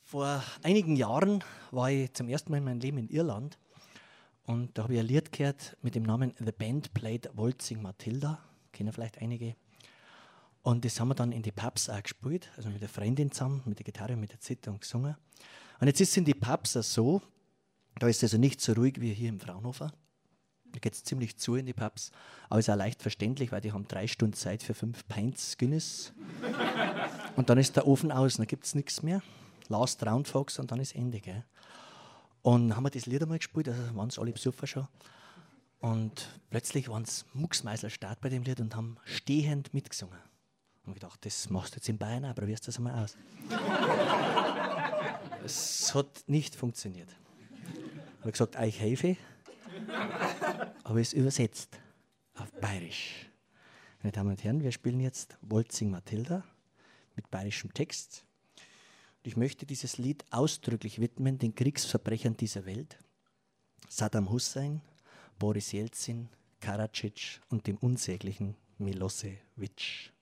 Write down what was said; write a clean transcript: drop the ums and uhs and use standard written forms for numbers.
Vor einigen Jahren war ich zum ersten Mal in meinem Leben in Irland und da habe ich ein Lied gehört mit dem Namen The Band Played Waltzing Matilda, kennen vielleicht einige. Und das haben wir dann in die Pubs auch gespielt, also mit der Freundin zusammen, mit der Gitarre, mit der Zither und gesungen. Und jetzt ist es in die Pubs auch so, da ist es also nicht so ruhig wie hier im Fraunhofer. Da geht es ziemlich zu in die Pubs, aber es ist auch leicht verständlich, weil die haben 3 Stunden Zeit für 5 Pints Guinness. Und dann ist der Ofen aus, dann gibt es nichts mehr. Last Round, Folks, und dann ist Ende. Gell? Und dann haben wir das Lied einmal gespielt, also waren es alle besoffen schon. Und plötzlich waren es mucksmeißelstart bei dem Lied und haben stehend mitgesungen. Und ich gedacht, das machst du jetzt in Bayern auch, probierst das einmal aus. Es hat nicht funktioniert. Ich habe gesagt, ich helfe, aber es ist übersetzt auf Bayerisch. Meine Damen und Herren, wir spielen jetzt Waltzing Matilda mit bayerischem Text. Und ich möchte dieses Lied ausdrücklich widmen den Kriegsverbrechern dieser Welt, Saddam Hussein, Boris Jelzin, Karadzic und dem unsäglichen Milosevic.